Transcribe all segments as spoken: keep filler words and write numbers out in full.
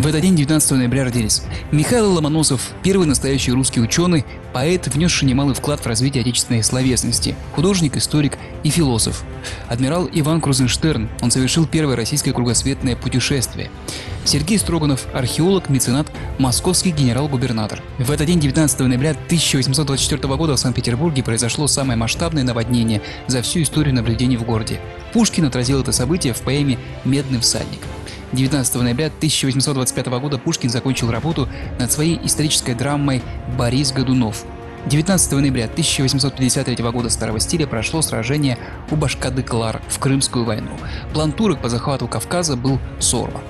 этот день, девятнадцатого ноября, родились Михаил Ломоносов, первый настоящий русский ученый, поэт, внесший немалый вклад в развитие отечественной словесности, художник, историк и философ. Адмирал Иван Крузенштерн, он совершил первое российское кругосветное путешествие. Сергей Строганов, археолог, меценат, московский генерал-губернатор. В этот день, девятнадцатого ноября тысяча восемьсот двадцать четвёртого года, в Санкт-Петербурге произошло самое масштабное наводнение за всю историю наблюдений в городе. Пушкин отразил это событие в поэме «Медный всадник». девятнадцатого ноября тысяча восемьсот двадцать пятого года Пушкин закончил работу над своей исторической драмой «Борис Годунов». девятнадцатого ноября тысяча восемьсот пятьдесят третьего года старого стиля прошло сражение у Башкады-Клар в Крымскую войну. План турок по захвату Кавказа был сорван.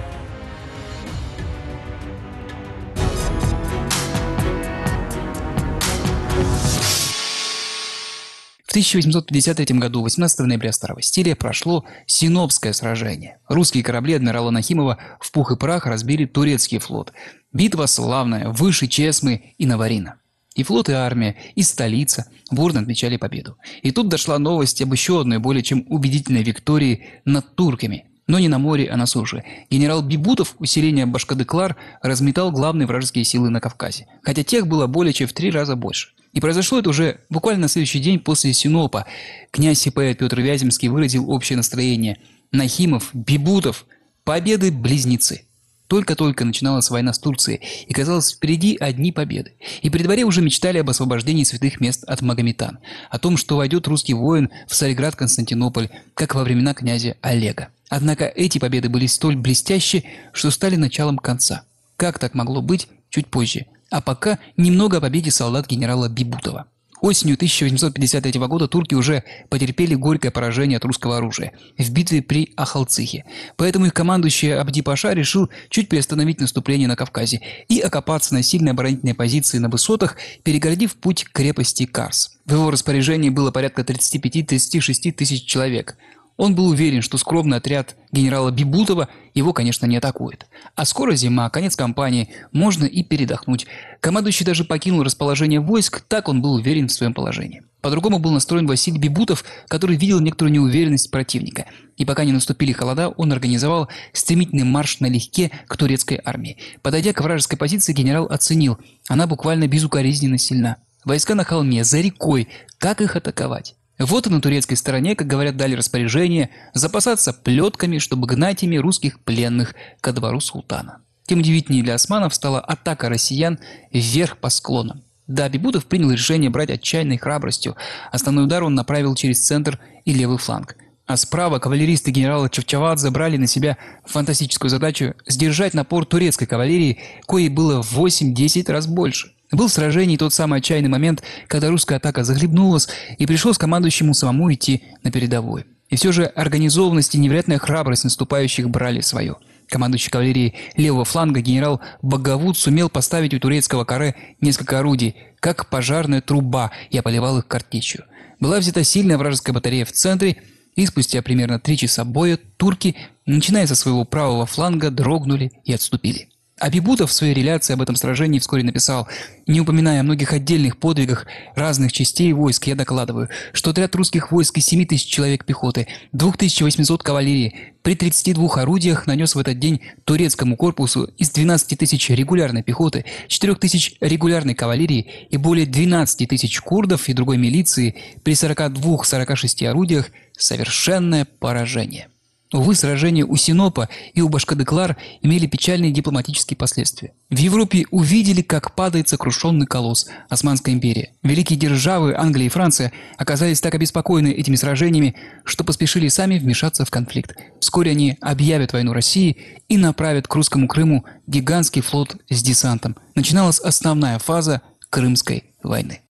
В тысяча восемьсот пятьдесят третьем году, восемнадцатого ноября старого стиля, прошло Синопское сражение. Русские корабли адмирала Нахимова в пух и прах разбили турецкий флот. Битва славная, выше Чесмы и Наварина. И флот, и армия, и столица бурно отмечали победу. И тут дошла новость об еще одной более чем убедительной виктории над турками. Но не на море, а на суше. Генерал Бибутов усиление Башкады-Клар разметал главные вражеские силы на Кавказе. Хотя тех было более чем в три раза больше. И произошло это уже буквально на следующий день после Синопа. Князь и поэт Петр Вяземский выразил общее настроение. Нахимов, Бибутов, победы-близнецы. Только-только начиналась война с Турцией, и казалось, впереди одни победы. И при дворе уже мечтали об освобождении святых мест от магометан, о том, что войдет русский воин в Царьград-Константинополь, как во времена князя Олега. Однако эти победы были столь блестящи, что стали началом конца. Как так могло быть, чуть позже. А пока немного о победе солдат генерала Бибутова. Осенью тысяча восемьсот пятьдесят третьего года турки уже потерпели горькое поражение от русского оружия в битве при Ахалцихе. Поэтому их командующий Абди-Паша решил чуть приостановить наступление на Кавказе и окопаться на сильной оборонительной позиции на высотах, перегородив путь к крепости Карс. В его распоряжении было порядка тридцати пяти — тридцати шести тысяч человек. Он был уверен, что скромный отряд генерала Бибутова его, конечно, не атакует. А скоро зима, конец кампании, можно и передохнуть. Командующий даже покинул расположение войск, так он был уверен в своем положении. По-другому был настроен Василий Бибутов, который видел некоторую неуверенность противника. И пока не наступили холода, он организовал стремительный марш налегке к турецкой армии. Подойдя к вражеской позиции, генерал оценил, она буквально безукоризненно сильна. Войска на холме, за рекой, как их атаковать? Вот и на турецкой стороне, как говорят, дали распоряжение запасаться плетками, чтобы гнать ими русских пленных ко двору султана. Тем удивительнее для османов стала атака россиян вверх по склонам. Да, Бибутов принял решение брать отчаянной храбростью. Основной удар он направил через центр и левый фланг. А справа кавалеристы генерала Чавчавадзе брали на себя фантастическую задачу сдержать напор турецкой кавалерии, коей было в восемь-десять раз больше. Был в сражении тот самый отчаянный момент, когда русская атака захлебнулась, и пришлось командующему самому идти на передовую. И все же организованность и невероятная храбрость наступающих брали свое. Командующий кавалерией левого фланга генерал Багавут сумел поставить у турецкого каре несколько орудий, как пожарная труба, и ополивал их картечью. Была взята сильная вражеская батарея в центре, и спустя примерно три часа боя турки, начиная со своего правого фланга, дрогнули и отступили. А Бибутов в своей реляции об этом сражении вскоре написал: «Не упоминая о многих отдельных подвигах разных частей войск, я докладываю, что отряд русских войск из семи тысяч человек пехоты, две тысячи восемьсот кавалерии при тридцати двух орудиях нанес в этот день турецкому корпусу из двенадцати тысяч регулярной пехоты, четырёх тысяч регулярной кавалерии и более двенадцати тысяч курдов и другой милиции при сорока двух — сорока шести орудиях совершенное поражение». Увы, сражения у Синопа и у Башкады-Клар имели печальные дипломатические последствия. В Европе увидели, как падает сокрушенный колосс – Османская империя. Великие державы Англия и Франция оказались так обеспокоены этими сражениями, что поспешили сами вмешаться в конфликт. Вскоре они объявят войну России и направят к русскому Крыму гигантский флот с десантом. Начиналась основная фаза Крымской войны.